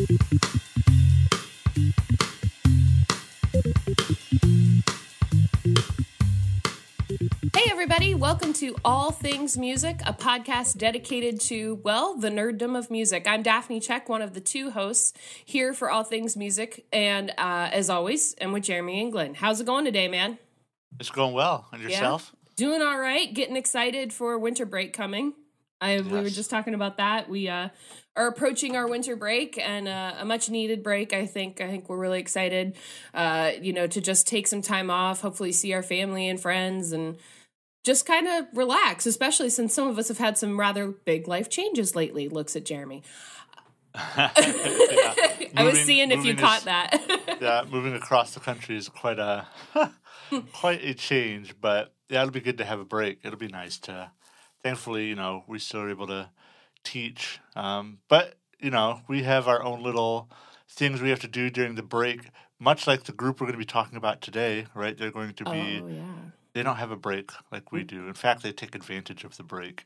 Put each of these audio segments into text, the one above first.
Hey everybody, welcome to All Things Music, a podcast dedicated to, well, the nerddom of music. I'm Daphne Check, one of the two hosts here for All Things Music, and as always, I'm with Jeremy England. How's it going today, man? It's going well. And yourself? Yeah? Doing all right, getting excited for winter break coming. We were just talking about that. We are approaching our winter break and a much needed break. I think we're really excited, to just take some time off, hopefully see our family and friends and just kind of relax, especially since some of us have had some rather big life changes lately. Looks at Jeremy. I was seeing if you caught that. Yeah, moving across the country is quite a change, but yeah, it'll be good to have a break. It'll be nice to, thankfully, we still are able to teach. But, we have our own little things we have to do during the break, much like the group we're going to be talking about today, right? They're going to be, They don't have a break like we do. In fact, they take advantage of the break.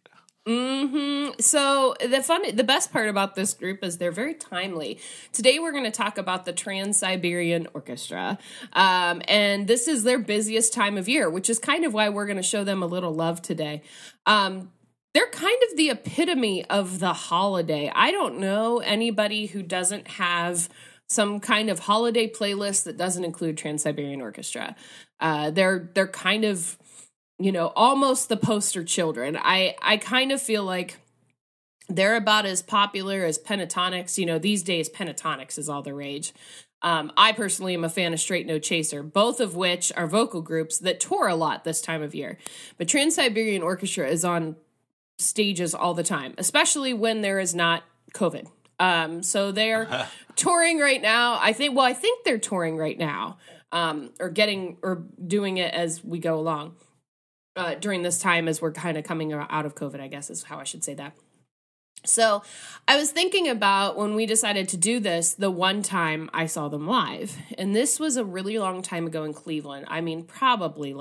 So the best part about this group is they're very timely. Today we're going to talk about the Trans-Siberian Orchestra, and this is their busiest time of year, which is kind of why we're going to show them a little love today. They're kind of the epitome of the holiday. I don't know anybody who doesn't have some kind of holiday playlist that doesn't include Trans-Siberian Orchestra. They're kind of, almost the poster children. I kind of feel like they're about as popular as Pentatonix. These days Pentatonix is all the rage. I personally am a fan of Straight No Chaser, both of which are vocal groups that tour a lot this time of year. But Trans-Siberian Orchestra is on stages all the time, especially when there is not COVID. So they're touring right now. I think they're touring right now, or doing it as we go along, during this time as we're kind of coming out of COVID, I guess is how I should say that. So I was thinking about when we decided to do this, the one time I saw them live, and this was a really long time ago in Cleveland. I mean, probably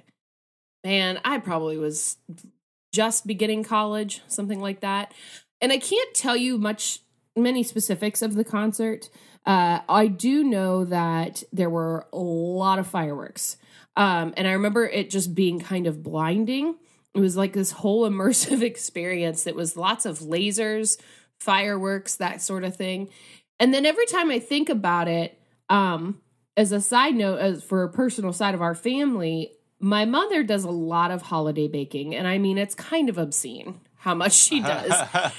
I probably was just beginning college, something like that. And I can't tell you many specifics of the concert. I do know that there were a lot of fireworks. And I remember it just being kind of blinding. It was like this whole immersive experience that was lots of lasers, fireworks, that sort of thing. And then every time I think about it, as a side note, as for a personal side of our family, my mother does a lot of holiday baking. And I mean, it's kind of obscene how much she does.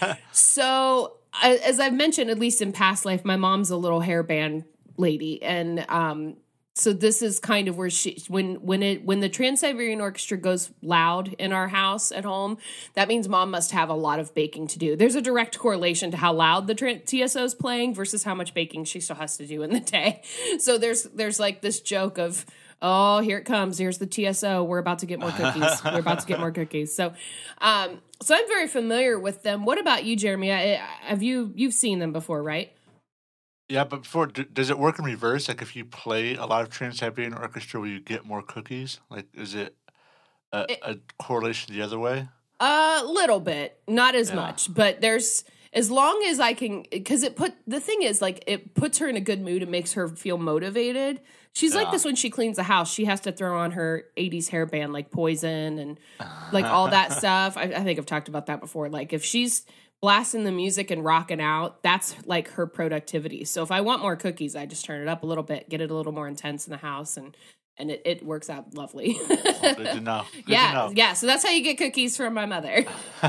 So as I've mentioned, at least in past life, my mom's a little hairband lady. And so this is kind of where when the Trans-Siberian Orchestra goes loud in our house at home, that means mom must have a lot of baking to do. There's a direct correlation to how loud the TSO is playing versus how much baking she still has to do in the day. So there's like this joke of, oh, here it comes. Here's the TSO. We're about to get more cookies. So I'm very familiar with them. What about you, Jeremy? You've seen them before, right? Yeah, but does it work in reverse? Like if you play a lot of Trans-Siberian Orchestra, will you get more cookies? Like, is it a correlation the other way? A little bit, not as much, but there's, as long as I can, because the thing is, like, it puts her in a good mood and makes her feel motivated. She's like this when she cleans the house. She has to throw on her 80s hairband, like Poison and like all that stuff. I think I've talked about that before. Like if she's blasting the music and rocking out, that's like her productivity. So if I want more cookies, I just turn it up a little bit, get it a little more intense in the house, and it works out lovely. Well, good to know. Yeah. So that's how you get cookies from my mother.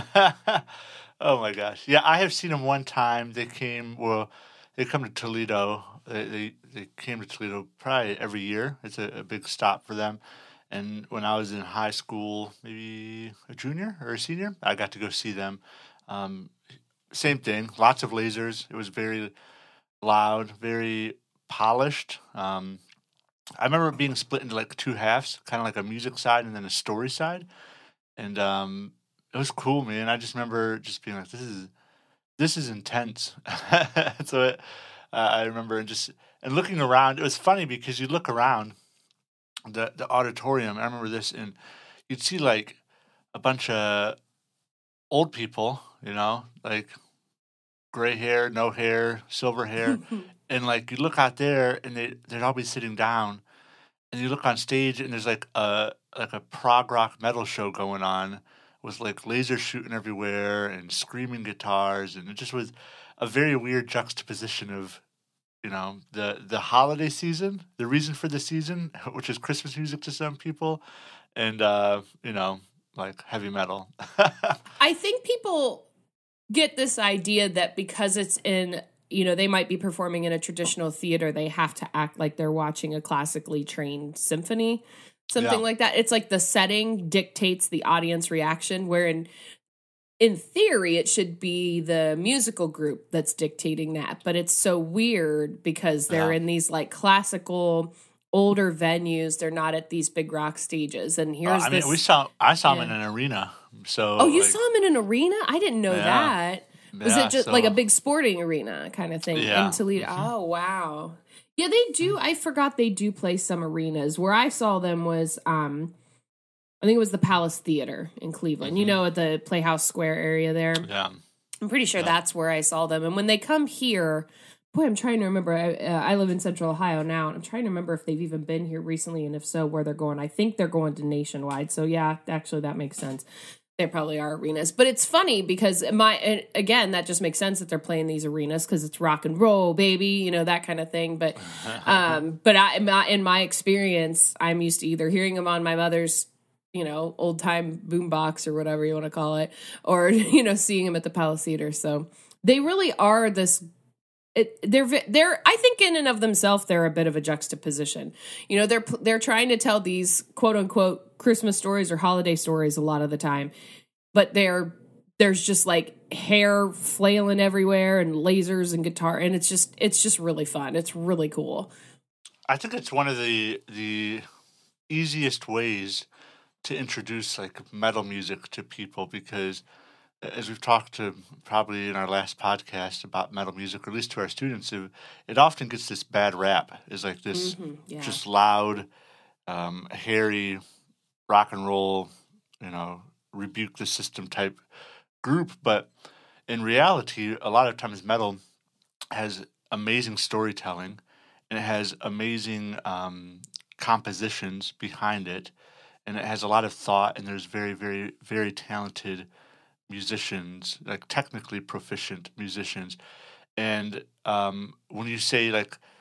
Oh my gosh. Yeah, I have seen them one time. They come to Toledo. They came to Toledo probably every year. It's a big stop for them. And when I was in high school, maybe a junior or a senior, I got to go see them. Same thing, lots of lasers. It was very loud, very polished. I remember it being split into like two halves, kind of like a music side and then a story side. And it was cool, man. I just remember just being like, this is intense. So I remember and looking around. It was funny because you look around the auditorium. I remember this, and you'd see like a bunch of old people, like gray hair, no hair, silver hair, and like you look out there and they'd all be sitting down, and you look on stage and there's like a prog rock metal show going on with like lasers shooting everywhere and screaming guitars, and it just was a very weird juxtaposition of the holiday season, the reason for the season, which is Christmas music to some people, and like heavy metal. I think people get this idea that because it's in, they might be performing in a traditional theater, they have to act like they're watching a classically trained symphony, something like that. It's like the setting dictates the audience reaction, where in theory, it should be the musical group that's dictating that. But it's so weird because they're in these like classical older venues. They're not at these big rock stages. And here's I saw him in an arena. So you saw him in an arena? I didn't know that. Was it just like a big sporting arena kind of thing in Toledo? Mm-hmm. Oh, wow. Yeah, they do. I forgot they do play some arenas. Where I saw them was I think it was the Palace Theater in Cleveland, at the Playhouse Square area there. Yeah. I'm pretty sure that's where I saw them. And when they come here, boy, I'm trying to remember. I live in Central Ohio now, and I'm trying to remember if they've even been here recently, and if so, where they're going. I think they're going to Nationwide. So, yeah, actually, that makes sense. They probably are arenas. But it's funny because, again, that just makes sense that they're playing these arenas because it's rock and roll, baby, that kind of thing. But in my experience, I'm used to either hearing them on my mother's old time boombox or whatever you want to call it, or, seeing him at the Palace Theater. So they really are this, they're, I think in and of themselves, they're a bit of a juxtaposition. They're trying to tell these quote unquote Christmas stories or holiday stories a lot of the time, but there's just like hair flailing everywhere and lasers and guitar. And it's just really fun. It's really cool. I think it's one of the easiest ways to introduce like metal music to people, because as we've talked to probably in our last podcast about metal music, or at least to our students, it often gets this bad rap. Is like this just loud, hairy, rock and roll, rebuke the system type group. But in reality, a lot of times metal has amazing storytelling, and it has amazing compositions behind it. And it has a lot of thought, and there's very, very, very talented musicians, like technically proficient musicians. And when you say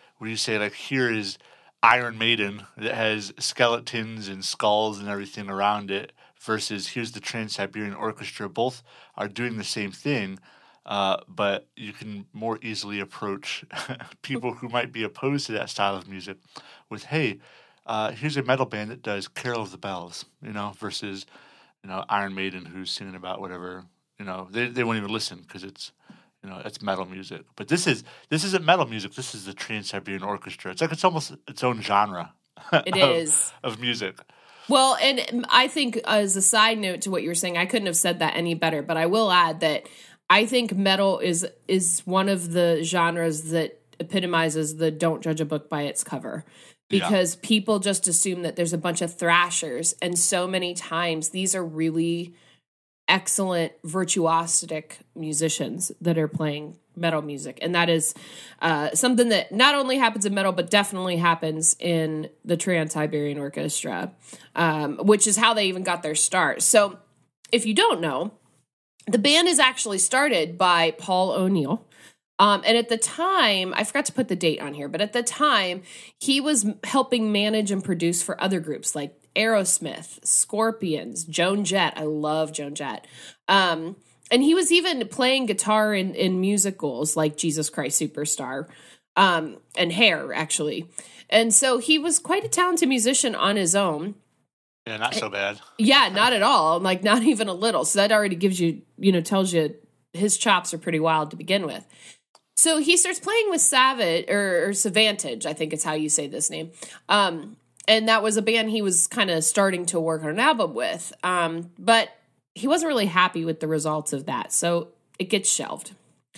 here is Iron Maiden that has skeletons and skulls and everything around it, versus here's the Trans-Siberian Orchestra, both are doing the same thing, but you can more easily approach people who might be opposed to that style of music with, hey, here's a metal band that does Carol of the Bells, versus, Iron Maiden who's singing about whatever, they won't even listen because it's metal music. But this isn't metal music. This is the Trans-Siberian Orchestra. It's like it's almost its own genre. It is of music. Well, and I think as a side note to what you were saying, I couldn't have said that any better, but I will add that I think metal is one of the genres that epitomizes the don't judge a book by its cover. Because people just assume that there's a bunch of thrashers. And so many times these are really excellent virtuosic musicians that are playing metal music. And that is something that not only happens in metal, but definitely happens in the Trans-Siberian Orchestra, which is how they even got their start. So if you don't know, the band is actually started by Paul O'Neill. And at the time, I forgot to put the date on here, but at the time, he was helping manage and produce for other groups like Aerosmith, Scorpions, Joan Jett. I love Joan Jett. And he was even playing guitar in musicals like Jesus Christ Superstar, and Hair, actually. And so he was quite a talented musician on his own. Yeah, not so bad. Yeah, not at all. Like, not even a little. So that already gives you, tells you his chops are pretty wild to begin with. So he starts playing with Savage or Savantage, I think it's how you say this name. And that was a band he was kind of starting to work on an album with. But he wasn't really happy with the results of that. So it gets shelved.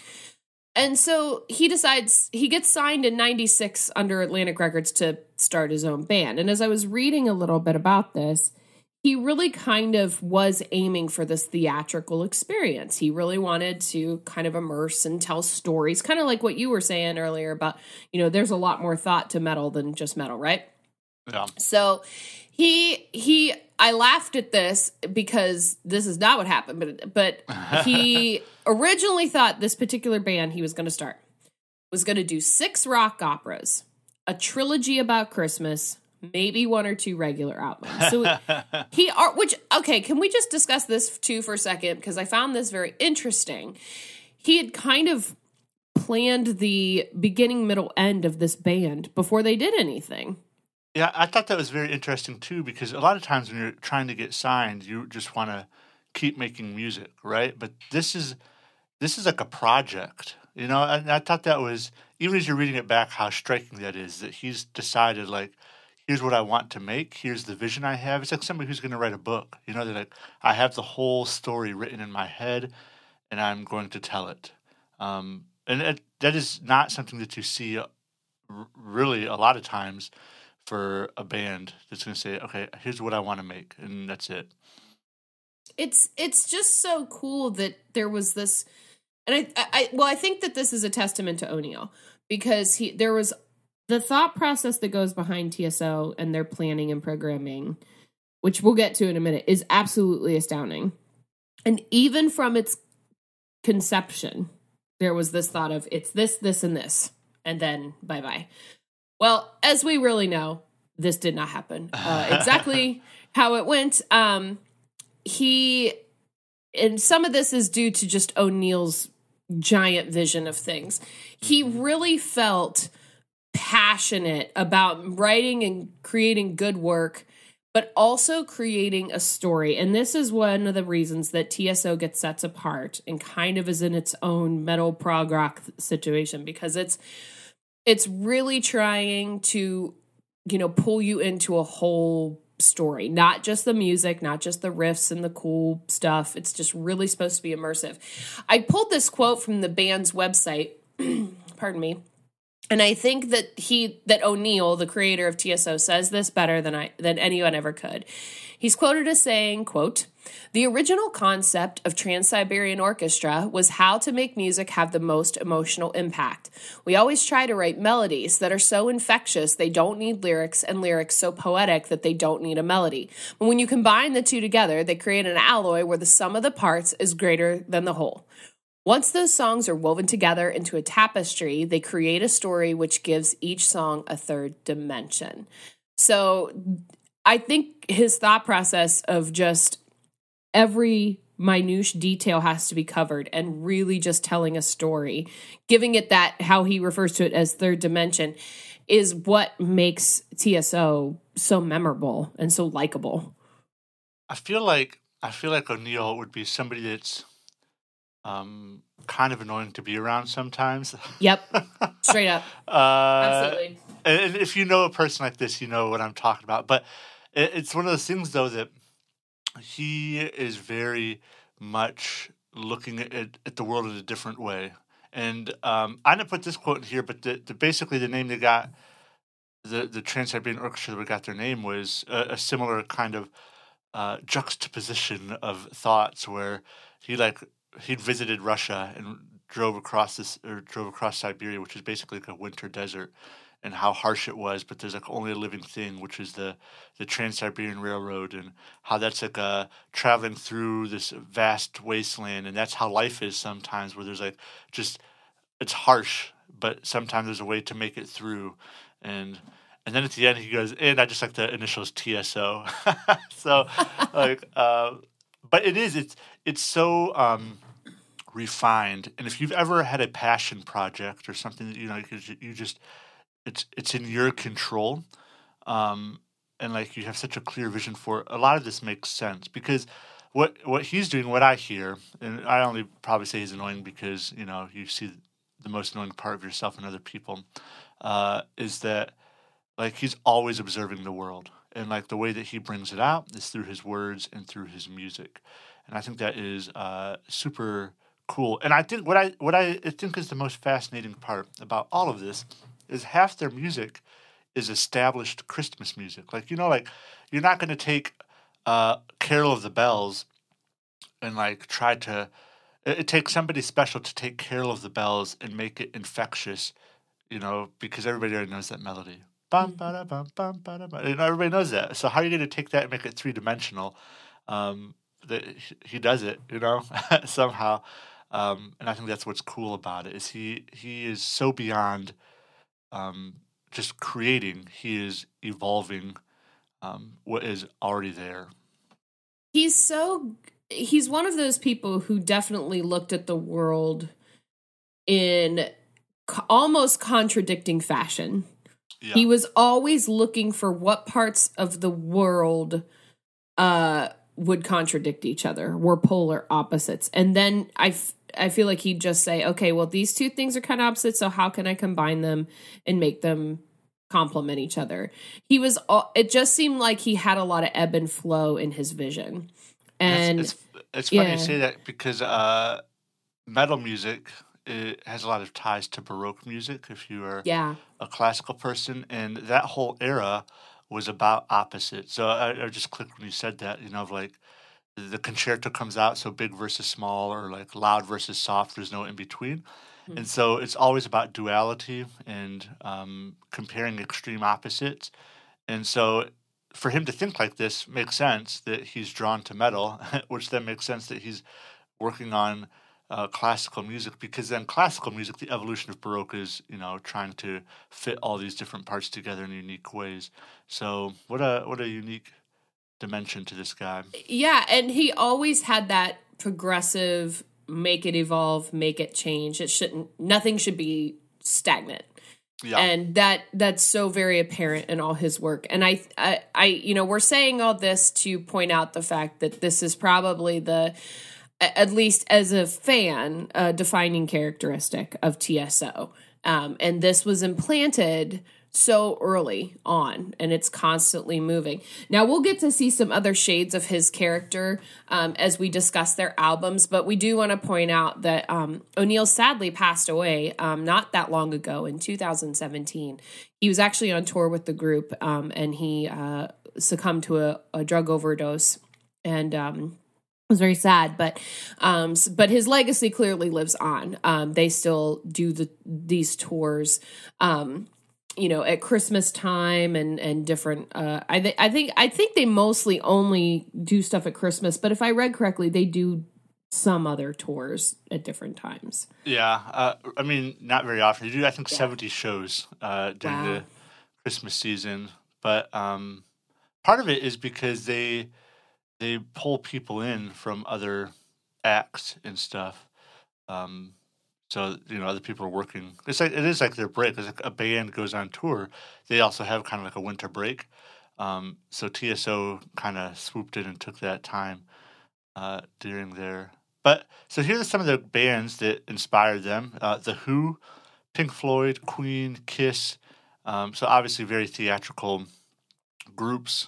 And so he decides, he gets signed in 96 under Atlantic Records to start his own band. And as I was reading a little bit about this, he really kind of was aiming for this theatrical experience. He really wanted to kind of immerse and tell stories, kind of like what you were saying earlier about, there's a lot more thought to metal than just metal, right? Yeah. So I laughed at this because this is not what happened, but he originally thought this particular band he was going to start was going to do 6 rock operas, a trilogy about Christmas, maybe 1 or 2 regular albums. So can we just discuss this too for a second? Because I found this very interesting. He had kind of planned the beginning, middle, end of this band before they did anything. Yeah, I thought that was very interesting too, because a lot of times when you're trying to get signed, you just want to keep making music, right? But this is like a project, and I thought that was, even as you're reading it back, how striking that is, that he's decided, like, here's what I want to make, here's the vision I have. It's like somebody who's going to write a book, they're like, I have the whole story written in my head, and I'm going to tell it. And that is not something that you see really a lot of times for a band that's going to say, okay, here's what I want to make, and that's it. It's just so cool that there was this, and I think that this is a testament to O'Neill, because there was the thought process that goes behind TSO and their planning and programming, which we'll get to in a minute, is absolutely astounding. And even from its conception, there was this thought of it's this, this, and this, and then bye-bye. Well, as we really know, this did not happen exactly how it went. And some of this is due to just O'Neill's giant vision of things. He really felt passionate about writing and creating good work, but also creating a story. And this is one of the reasons that TSO gets sets apart and kind of is in its own metal prog rock situation, because it's really trying to, pull you into a whole story, not just the music, not just the riffs and the cool stuff. It's just really supposed to be immersive. I pulled this quote from the band's website, pardon me, and I think that O'Neill, the creator of TSO, says this better than anyone ever could. He's quoted as saying, quote, "The original concept of Trans-Siberian Orchestra was how to make music have the most emotional impact. We always try to write melodies that are so infectious they don't need lyrics, and lyrics so poetic that they don't need a melody. But when you combine the two together, they create an alloy where the sum of the parts is greater than the whole. Once those songs are woven together into a tapestry, they create a story which gives each song a third dimension." So I think his thought process of just every minute detail has to be covered and really just telling a story, giving it that, how he refers to it as third dimension, is what makes TSO so memorable and so likable. I feel like O'Neill would be somebody that's kind of annoying to be around sometimes. Yep. Straight up. Absolutely. And if you know a person like this, you know what I'm talking about. But it's one of those things, though, that he is very much looking at the world in a different way. And I didn't put this quote in here, but basically the name they got, the Trans-Siberian Orchestra that got their name, was a similar kind of juxtaposition of thoughts, where he'd visited Russia and drove across Siberia, which is basically like a winter desert, and how harsh it was, but there's like only a living thing, which is the Trans-Siberian Railroad, and how that's like traveling through this vast wasteland, and that's how life is sometimes, where there's like just, it's harsh, but sometimes there's a way to make it through, and then at the end he goes, and I just like the initials TSO. So but it's so refined, and if you've ever had a passion project or something that you just it's in your control, and like you have such a clear vision for it, a lot of this makes sense, because what he's doing, what I hear, and I only probably say he's annoying because you see the most annoying part of yourself and other people, is that like he's always observing the world, and like the way that he brings it out is through his words and through his music, and I think that is super cool. And I think what I think is the most fascinating part about all of this is half their music is established Christmas music. Like you're not going to take Carol of the Bells and like try to. It takes somebody special to take Carol of the Bells and make it infectious, because everybody already knows that melody. Bum ba da bum bum ba da bum. Everybody knows that. So how are you going to take that and make it 3 dimensional? That he does it, somehow. And I think that's what's cool about it is he is so beyond just creating. He is evolving what is already there. He's one of those people who definitely looked at the world in almost contradicting fashion. Yeah. He was always looking for what parts of the world would contradict each other, were polar opposites. And then I feel like he'd just say, okay, well, these two things are kind of opposite, so how can I combine them and make them complement each other? It just seemed like he had a lot of ebb and flow in his vision. And it's funny you say that because metal music has a lot of ties to Baroque music if you are a classical person, and that whole era was about opposites. So I just clicked when you said that, of like the concerto comes out, so big versus small, or like loud versus soft, there's no in between. Mm-hmm. And so it's always about duality and comparing extreme opposites. And so for him to think like this makes sense that he's drawn to metal, which then makes sense that he's working on classical music, because then classical music, the evolution of Baroque is, trying to fit all these different parts together in unique ways. So what a unique dimension to this guy. Yeah, and he always had that progressive, make it evolve, make it change. Nothing should be stagnant. Yeah. And that's so very apparent in all his work. And I we're saying all this to point out the fact that this is probably at least as a fan, a defining characteristic of TSO. And this was implanted so early on, and it's constantly moving. Now, we'll get to see some other shades of his character as we discuss their albums, but we do want to point out that O'Neill sadly passed away not that long ago in 2017. He was actually on tour with the group, and he succumbed to a drug overdose, and it was very sad, but his legacy clearly lives on. They still do these tours, at Christmas time and different. I think they mostly only do stuff at Christmas, but if I read correctly, they do some other tours at different times. Yeah, not very often. They do, I think, 70 shows during the Christmas season, but part of it is because they pull people in from other acts and stuff. So, other people are working. It is like their break. It's like a band goes on tour. They also have kind of like a winter break. So TSO kind of swooped in and took that time during their. But so here are some of the bands that inspired them: The Who, Pink Floyd, Queen, Kiss. So obviously very theatrical groups.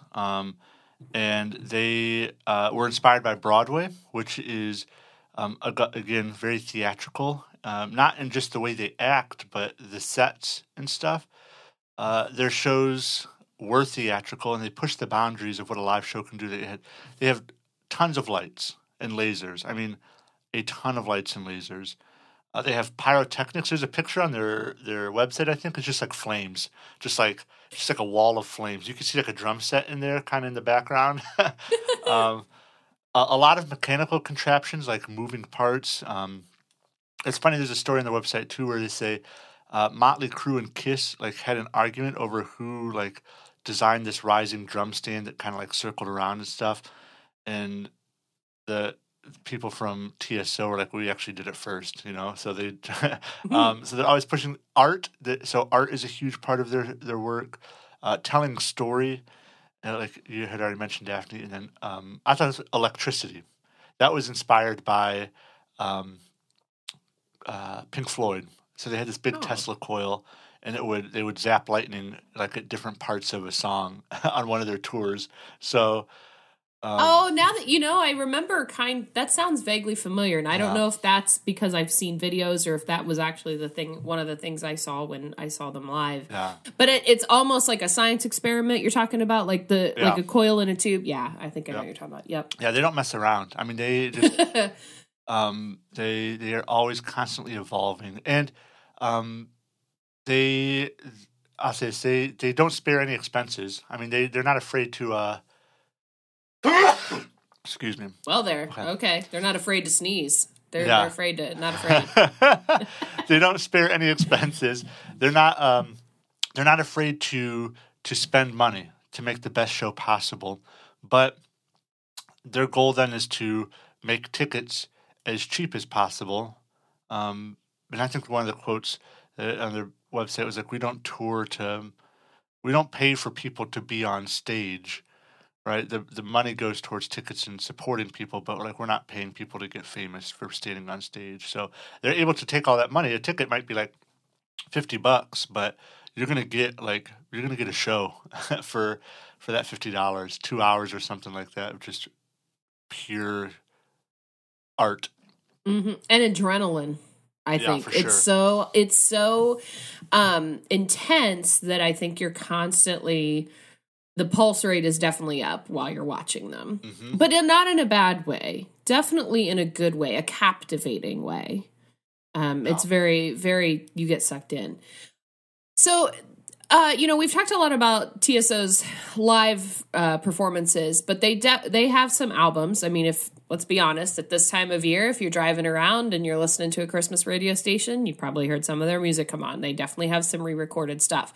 And they were inspired by Broadway, which is, again, very theatrical. Not in just the way they act, but the sets and stuff. Their shows were theatrical, and they pushed the boundaries of what a live show can do. They have tons of lights and lasers. I mean, a ton of lights and lasers. They have pyrotechnics. There's a picture on their website, I think. It's just like flames, just like a wall of flames. You can see like a drum set in there, kind of in the background. A lot of mechanical contraptions, like moving parts. It's funny. There's a story on their website too where they say Motley Crue and Kiss had an argument over who designed this rising drum stand that kind of circled around and stuff, and the people from TSO were like, we actually did it first, So they, so they're always pushing art. So art is a huge part of their work. Telling story, like you had already mentioned, Daphne, and then I thought it was electricity. That was inspired by Pink Floyd. So they had this big Tesla coil, and they would zap lightning at different parts of a song on one of their tours. So Oh, now that you know, I remember that sounds vaguely familiar, and I don't know if that's because I've seen videos or if that was actually one of the things I saw when I saw them live. Yeah. But it's almost like a science experiment you're talking about, like like a coil in a tube. Yeah, I think I know what you're talking about. Yep. Yeah, they don't mess around. I mean, they just they are always constantly evolving, and they they don't spare any expenses. I mean, they're not afraid to excuse me. Well, okay. They're not afraid to sneeze. They're afraid to not afraid. They don't spare any expenses. They're not afraid to spend money to make the best show possible. But their goal then is to make tickets as cheap as possible. And I think one of the quotes on their website was like, we don't pay for people to be on stage. Right, the money goes towards tickets and supporting people, but like we're not paying people to get famous for standing on stage. So they're able to take all that money. A ticket might be like $50, but you're gonna get a show for that $50, 2 hours or something like that, just pure art and adrenaline. I think it's sure. it's so intense that I think you're constantly. The pulse rate is definitely up while you're watching them, but not in a bad way. Definitely in a good way, a captivating way. It's very, very, you get sucked in. So, we've talked a lot about TSO's live performances, but they have some albums. I mean, let's be honest, at this time of year, if you're driving around and you're listening to a Christmas radio station, you probably heard some of their music come on. They definitely have some re-recorded stuff.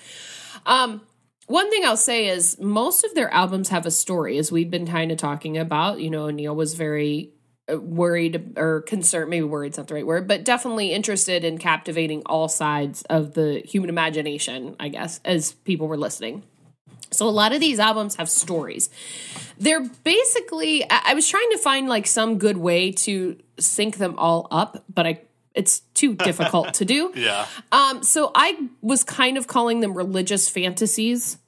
One thing I'll say is most of their albums have a story, as we've been kind of talking about. Neil was very worried or concerned, maybe worried's not the right word, but definitely interested in captivating all sides of the human imagination, I guess, as people were listening. So a lot of these albums have stories. They're basically, I was trying to find like some good way to sync them all up, but it's too difficult to do. Yeah. So I was kind of calling them religious fantasies.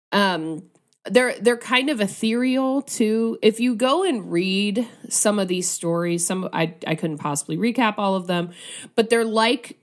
They're kind of ethereal too. If you go and read some of these stories, I couldn't possibly recap all of them, but they're like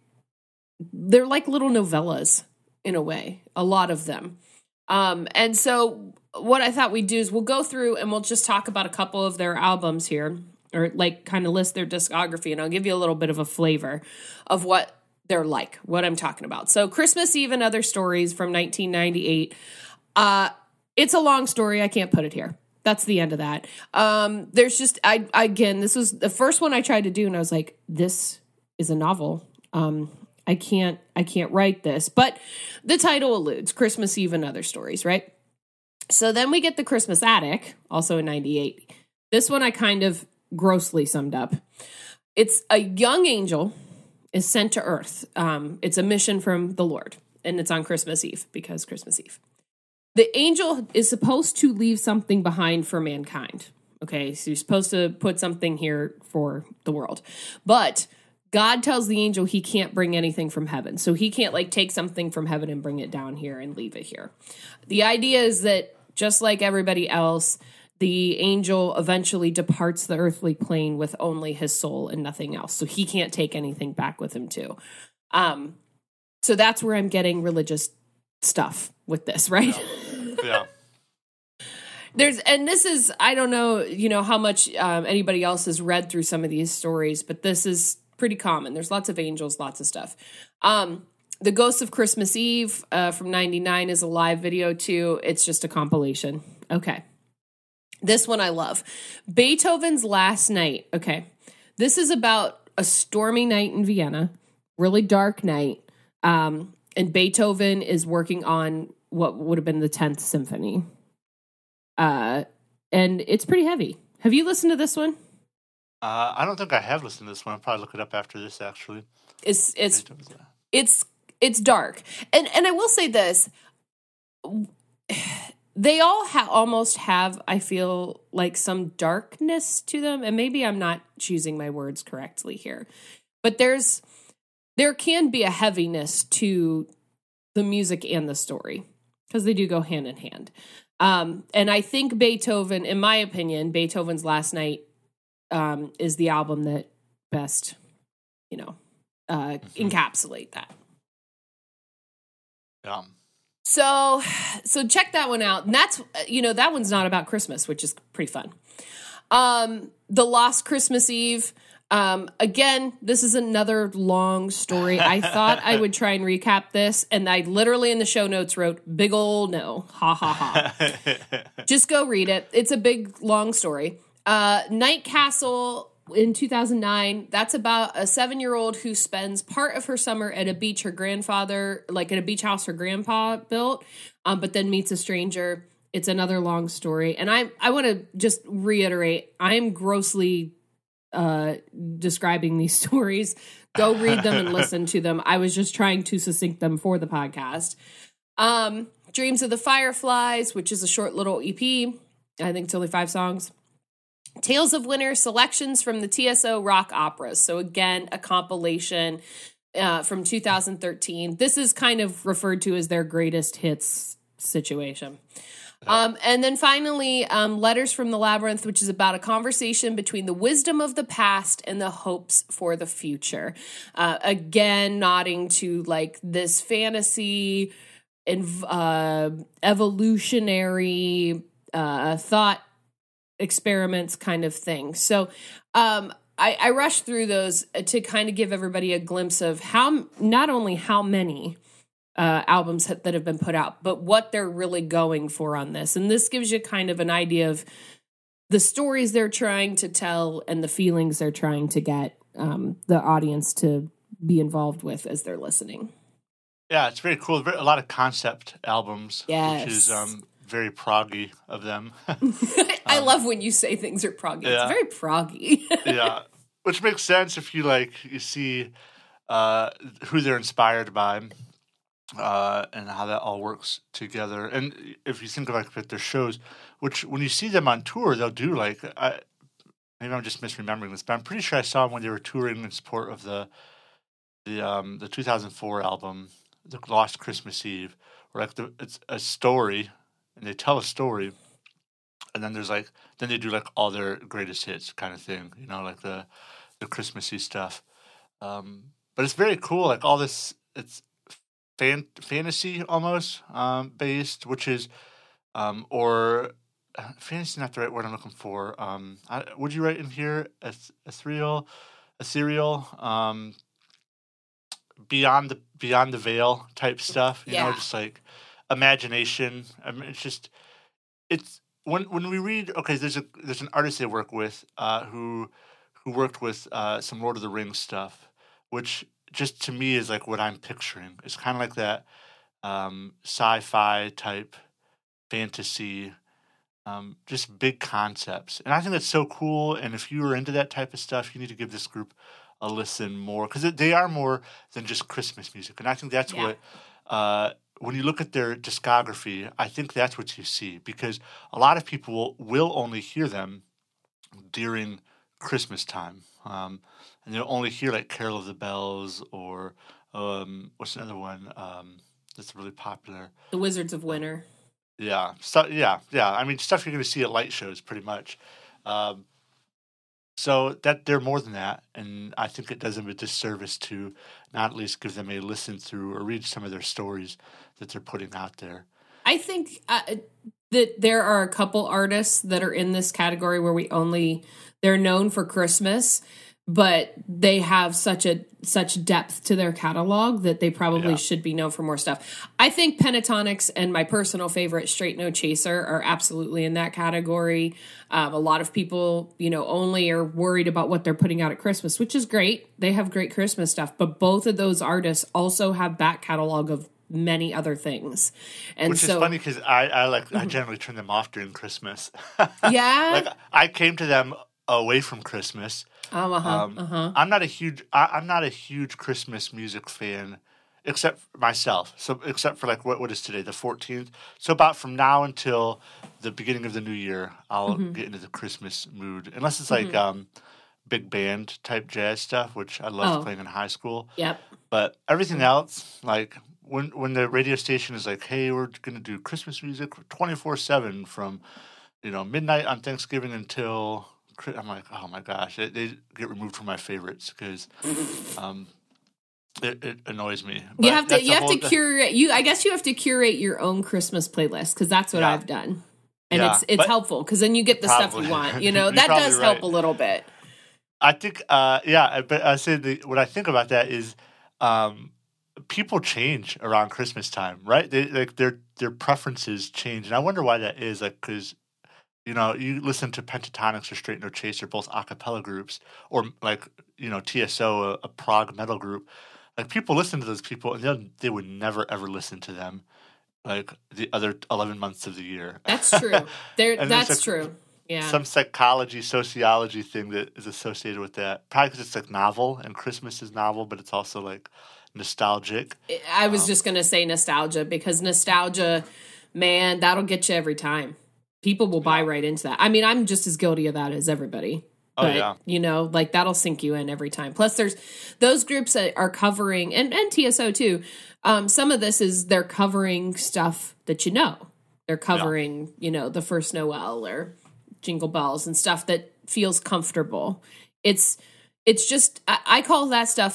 little novellas in a way, a lot of them. And so what I thought we'd do is we'll go through and we'll just talk about a couple of their albums here, or like kind of list their discography, and I'll give you a little bit of a flavor of what they're like, what I'm talking about. So Christmas Eve and Other Stories from 1998. It's a long story. I can't put it here. That's the end of that. There's just, again, this was the first one I tried to do, and I was like, this is a novel. I can't write this, but the title alludes, Christmas Eve and Other Stories, right? So then we get The Christmas Attic, also in 98. This one I kind of grossly summed up. It's a young angel is sent to Earth. It's a mission from the Lord, and it's on Christmas Eve because Christmas Eve. The angel is supposed to leave something behind for mankind. Okay, so you're supposed to put something here for the world. But God tells the angel he can't bring anything from heaven. So he can't like take something from heaven and bring it down here and leave it here. The idea is that just like everybody else, the angel eventually departs the earthly plane with only his soul and nothing else. So he can't take anything back with him too. So that's where I'm getting religious stuff with this, right? Yeah. This is, I don't know, how much anybody else has read through some of these stories, but this is pretty common. There's lots of angels, lots of stuff. The Ghosts of Christmas Eve from 99 is a live video too. It's just a compilation. Okay. This one I love. Beethoven's Last Night. Okay. This is about a stormy night in Vienna, really dark night. And Beethoven is working on what would have been the 10th symphony. And it's pretty heavy. Have you listened to this one? I don't think I have listened to this one. I'll probably look it up after this, actually. It's dark. And I will say this. They all almost have, I feel, like some darkness to them. And maybe I'm not choosing my words correctly here. But there can be a heaviness to the music and the story, because they do go hand in hand. And I think Beethoven, in my opinion, Beethoven's Last Night is the album that best, encapsulate that. Yeah. So check that one out. And that's, that one's not about Christmas, which is pretty fun. The Lost Christmas Eve. Again, this is another long story. I thought I would try and recap this, and I literally in the show notes wrote, big ol' no. Ha ha ha. Just go read it. It's a big, long story. Night Castle in 2009, that's about a 7-year-old who spends part of her summer at a beach her grandfather, like at a beach house her grandpa built, but then meets a stranger. It's another long story. And I want to just reiterate, I'm grossly describing these stories. Go read them and listen to them. I was just trying to succinct them for the podcast. Dreams of the Fireflies, which is a short little EP. I think it's only 5 songs. Tales of Winter, selections from the TSO rock operas. So again, a compilation from 2013. This is kind of referred to as their greatest hits situation. And then finally, Letters from the Labyrinth, which is about a conversation between the wisdom of the past and the hopes for the future. Again, nodding to like this fantasy and evolutionary thought experiments kind of thing. So I rushed through those to kind of give everybody a glimpse of not only how many albums that have been put out, but what they're really going for on this. And this gives you kind of an idea of the stories they're trying to tell and the feelings they're trying to get the audience to be involved with as they're listening. Yeah, it's very cool. A lot of concept albums, yes. Which is very proggy of them. I love when you say things are proggy. Yeah. It's very proggy. Yeah, which makes sense if you see who they're inspired by and how that all works together. And if you think of their shows, which when you see them on tour, they'll do maybe I'm just misremembering this, but I'm pretty sure I saw them when they were touring in support of the 2004 album, The Lost Christmas Eve, where it's a story. And they tell a story, and then there's then they do all their greatest hits kind of thing, like the Christmassy stuff. But it's very cool, all this. It's fantasy almost based, which is or fantasy is not the right word I'm looking for. Would you write in here ethereal, beyond the veil type stuff? You know, just imagination. I mean, it's when we read. Okay, there's an artist they work with who worked with some Lord of the Rings stuff, which just to me is what I'm picturing. It's kind of like that sci-fi type fantasy, just big concepts, and I think that's so cool. And if you are into that type of stuff, you need to give this group a listen more, because they are more than just Christmas music, and I think that's what. When you look at their discography, I think that's what you see, because a lot of people will only hear them during Christmas time. And they'll only hear Carol of the Bells or what's another one that's really popular? The Wizards of Winter. Yeah. Yeah. I mean, stuff you're going to see at light shows pretty much. So that they're more than that, and I think it does them a disservice to not at least give them a listen through or read some of their stories that they're putting out there. I think that there are a couple artists that are in this category where they're known for Christmas, but they have such depth to their catalog that they probably should be known for more stuff. I think Pentatonix and my personal favorite, Straight No Chaser, are absolutely in that category. A lot of people, only are worried about what they're putting out at Christmas, which is great. They have great Christmas stuff, but both of those artists also have back catalog of many other things. And which is funny because I generally turn them off during Christmas. Yeah. I came to them away from Christmas. I'm not a huge Christmas music fan, except for myself. So except for what is today, the 14th. So about from now until the beginning of the new year, I'll get into the Christmas mood, unless it's big band type jazz stuff, which I loved playing in high school. Yep. But everything else, when the radio station is like, "Hey, we're gonna do Christmas music 24/7 from midnight on Thanksgiving until," I'm like, "Oh my gosh!" They get removed from my favorites because um, it annoys me. You But have to that's you a have to whole curate you. I guess you have to curate your own Christmas playlist because that's what yeah I've done, and yeah. it's But helpful because then you get the stuff probably you want. you're That probably does help right. a little bit. I think but I say what I think about that is um, people change around Christmas time, right? They like their preferences change, and I wonder why that is. Like, because you listen to Pentatonics or Straight No Chaser, both a cappella groups, or like TSO, a prog metal group. Like people listen to those people, and they would never ever listen to them like the other 11 months of the year. That's true. And there's That's like true. Yeah. some psychology, sociology thing that is associated with that. Probably because it's like novel, and Christmas is novel, but it's also like nostalgic. I was Um, just gonna say nostalgia because nostalgia, man, that'll get you every time. People will buy yeah. right into that. I mean, I'm just as guilty of that as everybody. Oh But yeah. like that'll sink you in every time. Plus, there's those groups that are covering, and TSO too. Some of this is they're covering stuff that they're Yeah. covering, the first Noel or Jingle Bells and stuff that feels comfortable. It's just I call that stuff.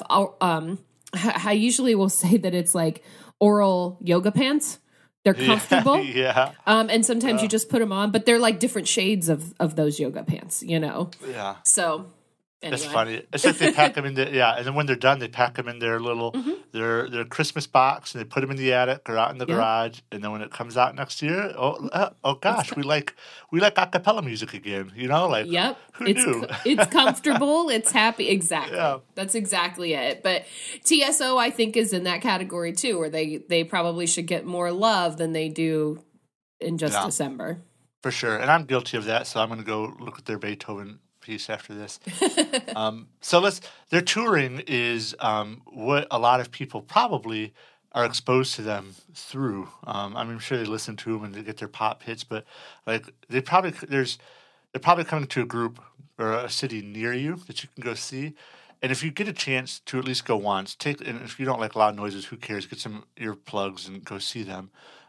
I usually will say that it's like oral yoga pants. They're Yeah. comfortable. Yeah. And sometimes you Yeah. just put them on, but they're like different shades of those yoga pants. Yeah. So That's anyway, funny. It's like they pack them in and then when they're done, they pack them in their little hmm their Christmas box, and they put them in the attic or out in the yep, garage. And then when it comes out next year, oh it's gosh, we like a cappella music again. Like yep, who knew? it's comfortable, it's happy. Exactly, Yeah, that's exactly it. But TSO, I think, is in that category too, where they probably should get more love than they do in just yeah, December. for sure. And I'm guilty of that, so I'm gonna go look at their Beethoven piece after this. So their touring is what a lot of people probably are exposed to them through. I'm sure they listen to them and they get their pop hits, but like they're probably coming to a group or a city near you that you can go see. And if you get a chance to at least go once, and if you don't like loud noises, who cares? Get some earplugs and go see them.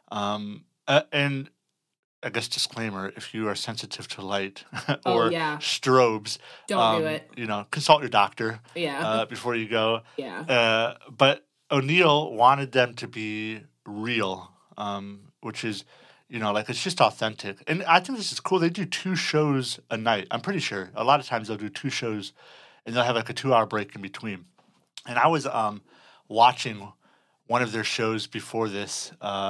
And I guess disclaimer: if you are sensitive to light Oh or yeah, strobes, don't do it. consult your doctor Yeah, before you go. yeah. But O'Neill wanted them to be real, which is, like it's just authentic. And I think this is cool. They do 2 shows a night. I'm pretty sure. A lot of times they'll do 2 shows, and they'll have like a 2-hour break in between. And I was watching one of their shows before this.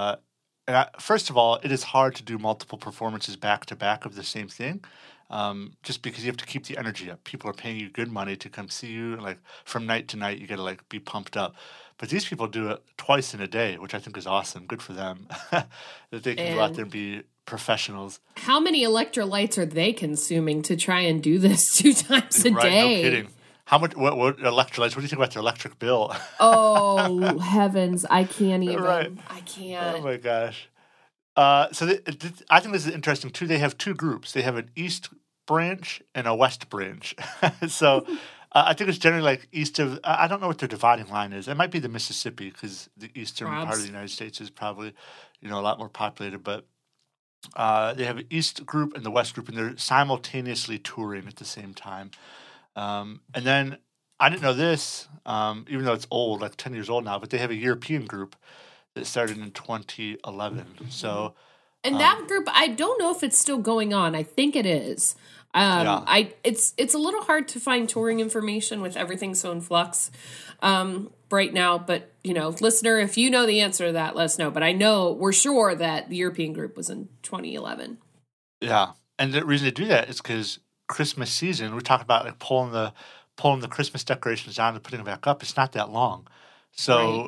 First of all, it is hard to do multiple performances back to back of the same thing, just because you have to keep the energy up. People are paying you good money to come see you. Like from night to night, you got to like be pumped up. But these people do it twice in a day, which I think is awesome. Good for them that they can go out there And and be professionals. how many electrolytes are they consuming to try and do this 2 times a Right? No day? kidding. How much? What electrolytes? What do you think about their electric bill? Oh, heavens. I can't Right. even. I Oh can't. my gosh. So I think this is interesting too. They have 2 groups. They have an East branch and a West branch. So I think it's generally like east of. I don't know what their dividing line is. It might be the Mississippi because the eastern part of the Probs. United States is probably a lot more populated. But they have an East group and the West group, and they're simultaneously touring at the same time. And then I didn't know this, even though it's old, like 10 years old now. But they have a European group that started in 2011. So And um, that group, I don't know if it's still going on. I think it is. yeah. It's a little hard to find touring information with everything so in flux right now. But listener, if you know the answer to that, let us know. But we're sure that the European group was in 2011. Yeah, and the reason they do that is because Christmas season. We talk about like pulling the Christmas decorations down and putting them back up. It's not that long, Right. so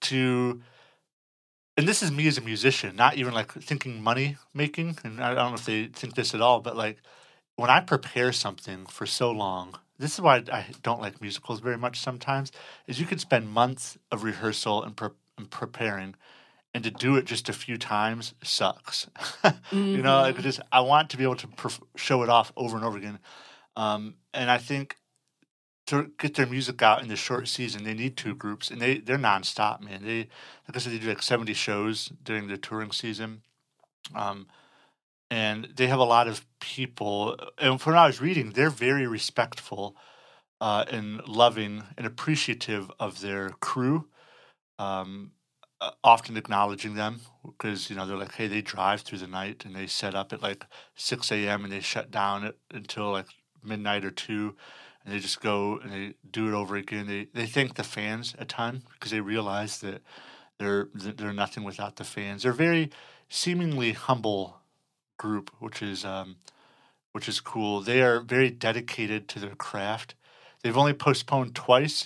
and this is me as a musician, not even like thinking money making. And I don't know if they think this at all, but like when I prepare something for so long, this is why I don't like musicals very much. Sometimes is you could spend months of rehearsal and preparing, and to do it just a few times sucks. Like Mm-hmm. just I want to be able to show it off over and over again. And I think to get their music out in the short season, they need two groups, and they're nonstop, man. They like I said, they do like 70 shows during the touring season, um, and they have a lot of people. And from what I was reading, they're very respectful and loving and appreciative of their crew. Um, Often acknowledging them because they're like, hey, they drive through the night and they set up at like 6 a.m. and they shut down until like midnight or 2, and they just go and they do it over again. They thank the fans a ton because they realize that they're nothing without the fans. They're very seemingly humble group, which is cool. They are very dedicated to their craft. They've only postponed twice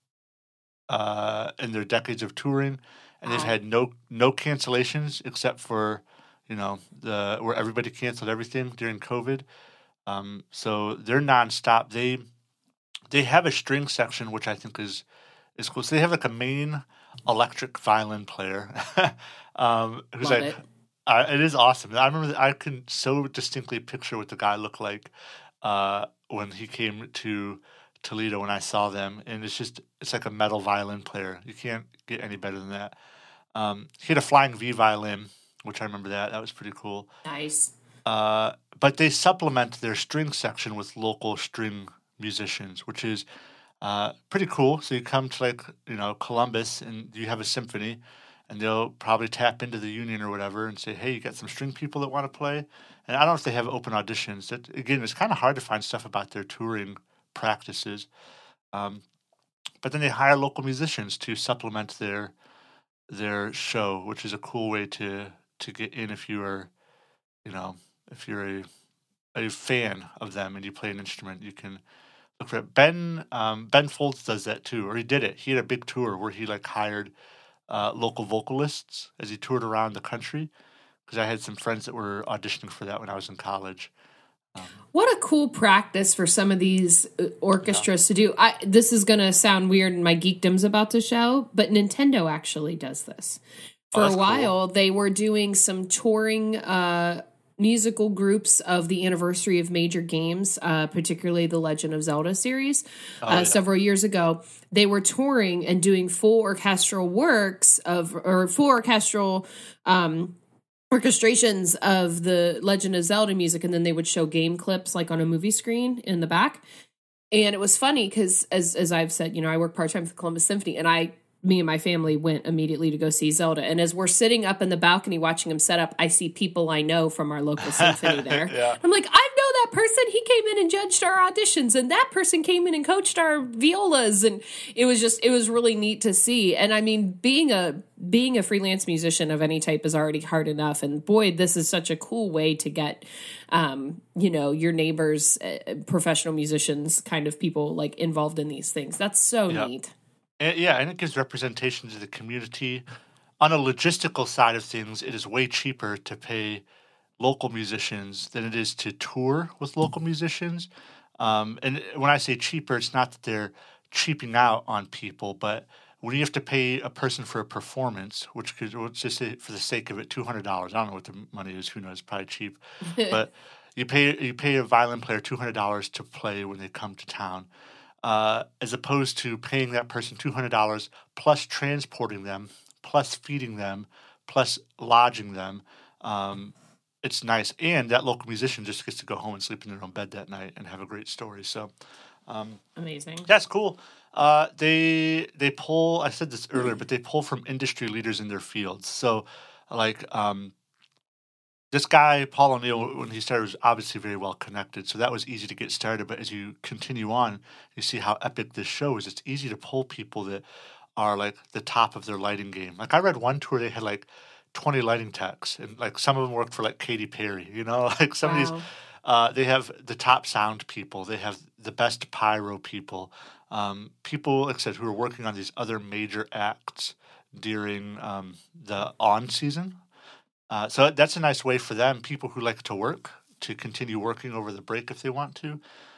in their decades of touring, and they've Wow. had no cancellations except for the where everybody canceled everything during COVID. So they're nonstop. They have a string section which I think is cool. So they have like a main electric violin player, who's Love like, it. it is awesome. I remember I can so distinctly picture what the guy looked like when he came to Toledo when I saw them, and it's like a metal violin player. You can't get any better than that. He had a flying V violin, which I remember that was pretty cool. Nice. But they supplement their string section with local string musicians, which is pretty cool. So you come to like Columbus, and you have a symphony, and they'll probably tap into the union or whatever and say, "Hey, you got some string people that want to play?" And I don't know if they have open auditions. That again, it's kind of hard to find stuff about their touring practices. Um, but then they hire local musicians to supplement their show, which is a cool way to get in if you are if you're a fan of them and you play an instrument. You can look for it. Ben Folds does that too, or he did it. He had a big tour where he like hired local vocalists as he toured around the country. Because I had some friends that were auditioning for that when I was in college. What a cool practice for some of these Yeah. orchestras to do. This is going to sound weird and my geekdom's about to show, but Nintendo actually does this. Oh, For a that's cool. while, they were doing some touring musical groups of the anniversary of major games, particularly the Legend of Zelda series. Oh yeah. Several years ago, they were touring and doing full orchestral works or full orchestral orchestrations of the Legend of Zelda music, and then they would show game clips like on a movie screen in the back. And it was funny because, as I've said, I work part time for the Columbus Symphony, and me and my family went immediately to go see Zelda. And as we're sitting up in the balcony watching him set up, I see people I know from our local symphony there. Yeah. I'm like, I know that person. He came in and judged our auditions, and that person came in and coached our violas. And it was really neat to see. And I mean, being a freelance musician of any type is already hard enough. And boy, this is such a cool way to get, your neighbors, professional musicians, kind of people like involved in these things. That's so Yeah. neat. And it gives representation to the community. On a logistical side of things, it is way cheaper to pay local musicians than it is to tour with local musicians. And when I say cheaper, it's not that they're cheaping out on people, but when you have to pay a person for a performance, which could, let's just say for the sake of it, $200. I don't know what the money is. Who knows? Probably cheap, but you pay a violin player $200 to play when they come to town. As opposed to paying that person $200 plus transporting them, plus feeding them, plus lodging them. It's nice, and that local musician just gets to go home and sleep in their own bed that night and have a great story. So Amazing. that's cool. They pull. I said this earlier, but they pull from industry leaders in their fields. So like this guy, Paul O'Neill, when he started, was obviously very well connected, so that was easy to get started. But as you continue on, you see how epic this show is. It's easy to pull people that are like the top of their lighting game. Like I read one tour, they had like 20 lighting techs, and like some of them worked for like Katy Perry. Like some of these, they have the top sound people, they have the best pyro people, people, like I said, who are working on these other major acts during the on season. So that's a nice way for them, people who like to work, to continue working over the break if they want to,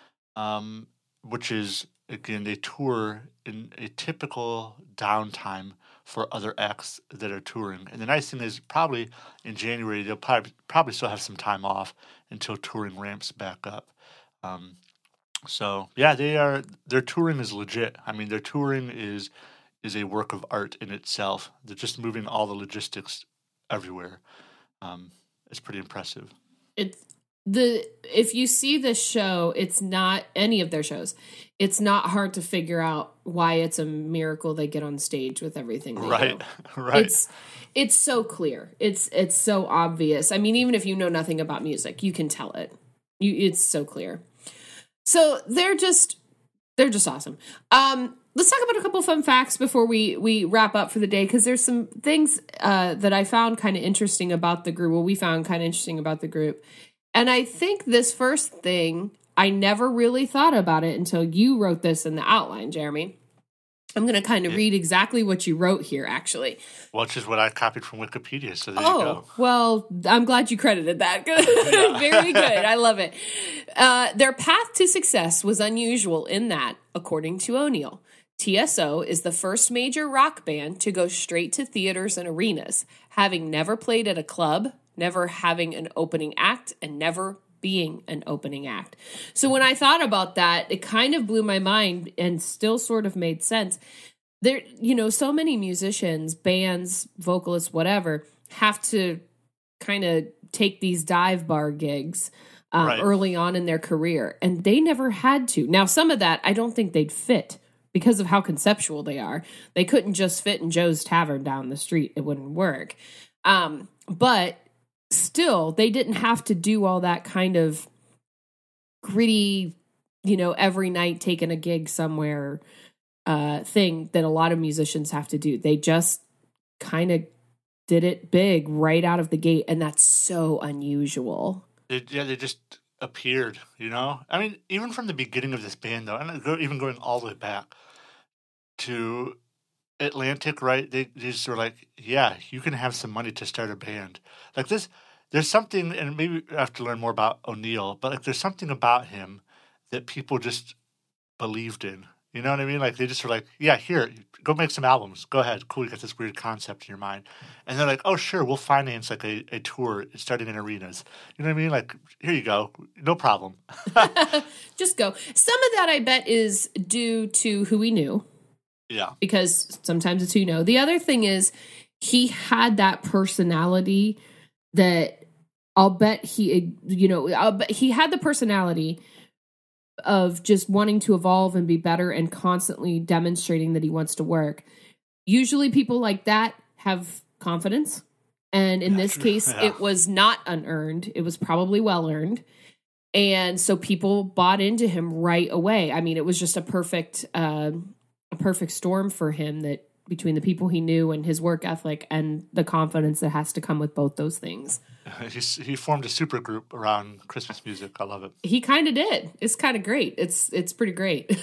which is, again, they tour in a typical downtime for other acts that are touring. And the nice thing is probably in January, they'll probably still have some time off until touring ramps back up. So yeah, their touring is legit. I mean, their touring is a work of art in itself. They're just moving all the logistics everywhere. Um, it's pretty impressive. It's the if you see this show, it's not any of their shows. It's not hard to figure out why it's a miracle they get on stage with everything they Right, do. right. It's so clear. It's so obvious. I mean, even if you know nothing about music, you can tell it. It's so clear. So they're just awesome. Let's talk about a couple fun facts before we wrap up for the day, because there's some things that I found kind of interesting about the group. Well, we found kind of interesting about the group. And I think this first thing, I never really thought about it until you wrote this in the outline, Jeremy. I'm going to kind of read exactly what you wrote here, actually. Which is what I copied from Wikipedia, so there you go. Well, I'm glad you credited that. Very good. I love it. Their path to success was unusual in that, according to O'Neill, TSO is the first major rock band to go straight to theaters and arenas, having never played at a club, never having an opening act, and never being an opening act. So when I thought about that, it kind of blew my mind and still sort of made sense. There, so many musicians, bands, vocalists, whatever, have to kind of take these dive bar gigs Right. early on in their career, and they never had to. Now, some of that, I don't think they'd fit because of how conceptual they are. They couldn't just fit in Joe's Tavern down the street. It wouldn't work. But still, they didn't have to do all that kind of gritty, every night taking a gig somewhere thing that a lot of musicians have to do. They just kind of did it big right out of the gate, and that's so unusual. They just appeared, I mean, even from the beginning of this band, though, and even going all the way back to Atlantic, right? They just were like, yeah, you can have some money to start a band. Like this, there's something, and maybe I have to learn more about O'Neill, but like there's something about him that people just believed in. You know what I mean? Like they just were like, yeah, here, go make some albums. Go ahead. Cool, you got this weird concept in your mind. And they're like, oh, sure, we'll finance like a tour starting in arenas. You know what I mean? Like, here you go. No problem. Just go. Some of that, I bet, is due to who we knew. Yeah. Because sometimes it's who you know. The other thing is he had that personality that I'll bet he had the personality of just wanting to evolve and be better and constantly demonstrating that he wants to work. Usually people like that have confidence. And in this case, it was not unearned. It was probably well-earned. And so people bought into him right away. I mean, it was just a perfect storm for him, that between the people he knew and his work ethic and the confidence that has to come with both those things. He formed a super group around Christmas music. I love it. He kind of did. It's kind of great. It's pretty great.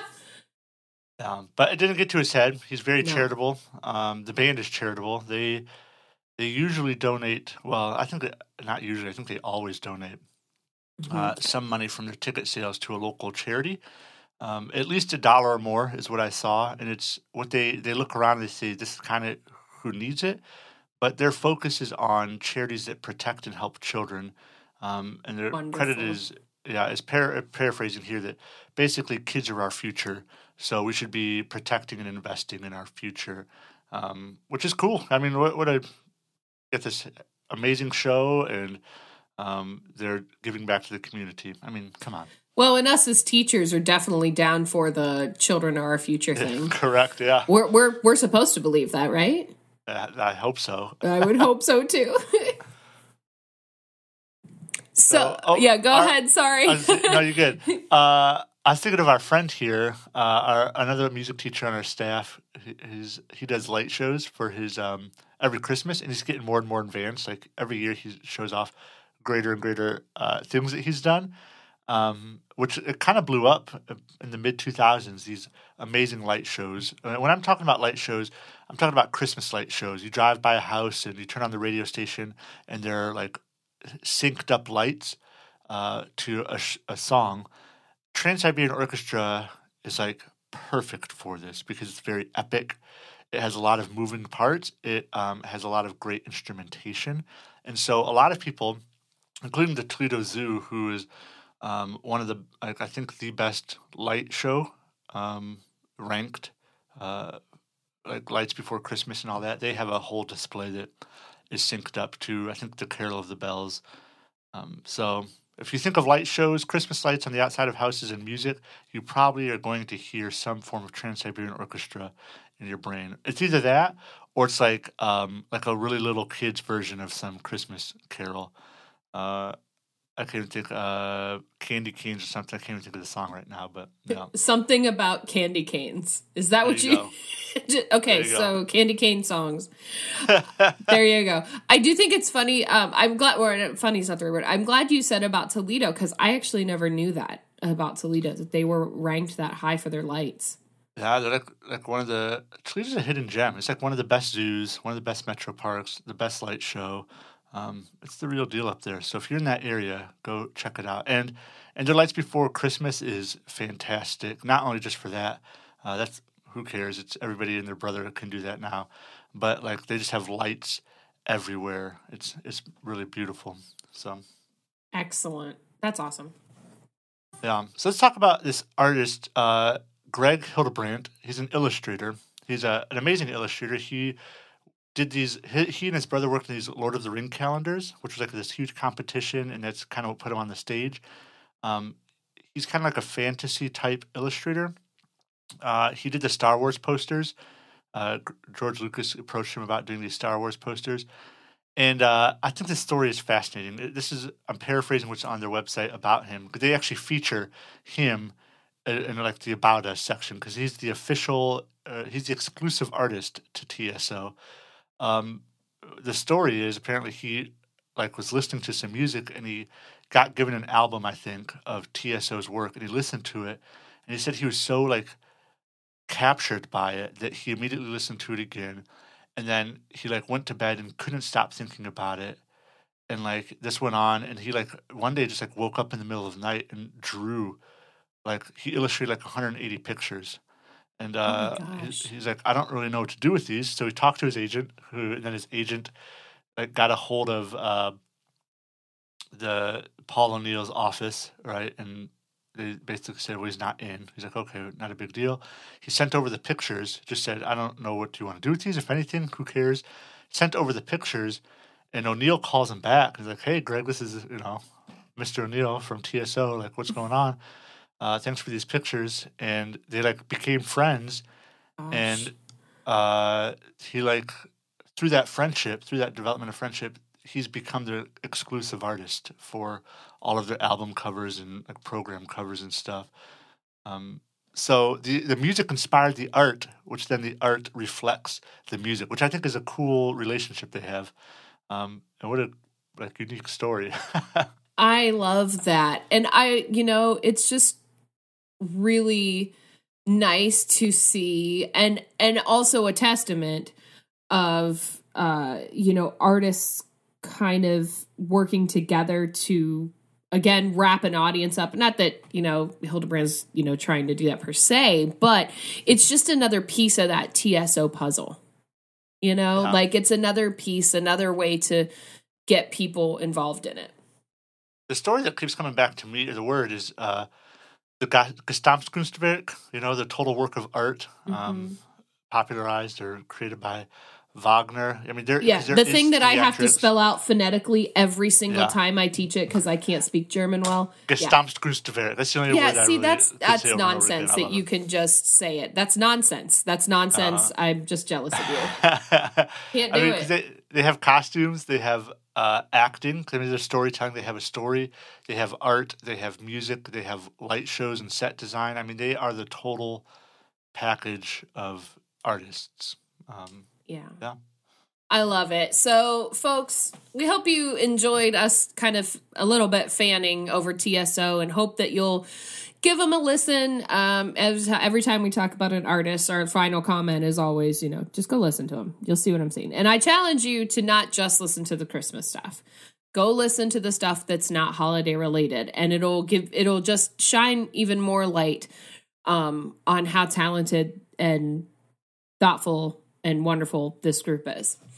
But it didn't get to his head. He's very charitable. The band is charitable. They usually donate. Well, I think not usually. I think they always donate some money from their ticket sales to a local charity. At least $1 or more is what I saw, and it's what they look around and they say this is kind of who needs it. But their focus is on charities that protect and help children, and their credit is paraphrasing here, that basically kids are our future, so we should be protecting and investing in our future, which is cool. I mean, what a get this amazing show, and they're giving back to the community. I mean, come on. Well, and us as teachers are definitely down for the children are our future thing. Correct. Yeah, we're supposed to believe that, right? I hope so. I would hope so too. Go ahead. Sorry. No, you're good. I was thinking of our friend here, another music teacher on our staff. He does light shows for his every Christmas, and he's getting more and more advanced. Like every year, he shows off greater and greater things that he's done. Which it kind of blew up in the mid-2000s, these amazing light shows. When I'm talking about light shows, I'm talking about Christmas light shows. You drive by a house and you turn on the radio station, and there are like synced up lights to a song. Trans-Siberian Orchestra is like perfect for this because it's very epic. It has a lot of moving parts. It has a lot of great instrumentation. And so a lot of people, including the Toledo Zoo, who is One of the, I think, the best light show, ranked, uh, like Lights Before Christmas and all that. They have a whole display that is synced up to, I think, the Carol of the Bells. So if you think of light shows, Christmas lights on the outside of houses and music, you probably are going to hear some form of Trans-Siberian Orchestra in your brain. It's either that or it's like a really little kid's version of some Christmas carol. Uh, I can't even think Candy Canes or something. I can't even think of the song right now, but yeah. Something about candy canes. Is that what you Okay, so candy cane songs. There you go. I do think it's funny. I'm glad, or funny is not the right word. I'm glad you said about Toledo, because I actually never knew that about Toledo, that they were ranked that high for their lights. Yeah, they're like one of the, Toledo's a hidden gem. It's like one of the best zoos, one of the best metro parks, the best light show. It's the real deal up there. So if you're in that area, go check it out. And their Lights Before Christmas is fantastic. Not only just for that, that's, who cares? It's everybody and their brother can do that now. But like they just have lights everywhere. It's really beautiful. So excellent. That's awesome. Yeah. So let's talk about this artist, Greg Hildebrandt. He's an illustrator. He's an amazing illustrator. He did these. He and his brother worked on these Lord of the Ring calendars, which was like this huge competition, and that's kind of what put him on the stage. He's kind of like a fantasy type illustrator. He did the Star Wars posters. George Lucas approached him about doing these Star Wars posters, and I think this story is fascinating. I'm paraphrasing what's on their website about him, because they actually feature him in like the About Us section, because he's the official, he's the exclusive artist to TSO. The story is apparently he like was listening to some music and he got given an album, I think, of TSO's work, and he listened to it, and he said he was so like captured by it that he immediately listened to it again, and then he like went to bed and couldn't stop thinking about it, and like this went on, and he like one day just like woke up in the middle of the night and drew, like he illustrated like 180 pictures. And he's like, I don't really know what to do with these. So he talked to his agent, and then his agent like got a hold of the Paul O'Neill's office, right? And they basically said, well, he's not in. He's like, okay, not a big deal. He sent over the pictures, just said, I don't know what you want to do with these. If anything, who cares? Sent over the pictures, and O'Neill calls him back. He's like, hey, Greg, this is, Mr. O'Neill from TSO. Like, what's going on? Thanks for these pictures. And they like became friends. Gosh. And he like, through that development of friendship, he's become the exclusive artist for all of their album covers and like program covers and stuff. So the music inspired the art, which then the art reflects the music, which I think is a cool relationship they have. And what a like unique story. I love that. And it's just really nice to see, and also a testament of artists kind of working together to again wrap an audience up. Not that Hildebrandt's trying to do that per se, but it's just another piece of that TSO puzzle. Like it's another piece, another way to get people involved in it. The story that keeps coming back to me, or the word, is the Gesamtkunstwerk, the total work of art, popularized or created by Wagner. I mean, the thing that I have to spell out phonetically every single time I teach it because I can't speak German well. Gesamtkunstwerk. That's the only word. See, that's nonsense that you can just say it. That's nonsense. That's nonsense. I'm just jealous of you. Can't do it. They have costumes. They have acting. I mean, there's storytelling. They have a story. They have art. They have music. They have light shows and set design. I mean, they are the total package of artists. Yeah. I love it. So, folks, we hope you enjoyed us kind of a little bit fanning over TSO, and hope that you'll give them a listen. Every time we talk about an artist, our final comment is always, just go listen to them. You'll see what I'm saying. And I challenge you to not just listen to the Christmas stuff. Go listen to the stuff that's not holiday related, and it'll just shine even more light on how talented and thoughtful and wonderful this group is.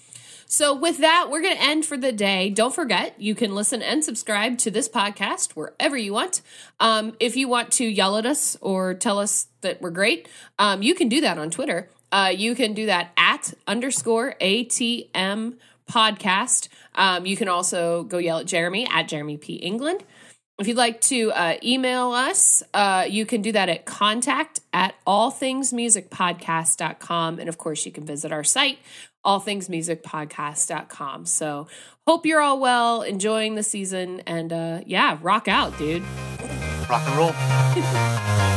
So with that, we're going to end for the day. Don't forget, you can listen and subscribe to this podcast wherever you want. If you want to yell at us or tell us that we're great, you can do that on Twitter. You can do that at _ATM podcast. You can also go yell at Jeremy at Jeremy P. England. If you'd like to email us, you can do that at contact@allthingsmusicpodcast.com. And of course, you can visit our site, allthingsmusicpodcast.com. So hope you're all well, enjoying the season, and rock out, dude. Rock and roll.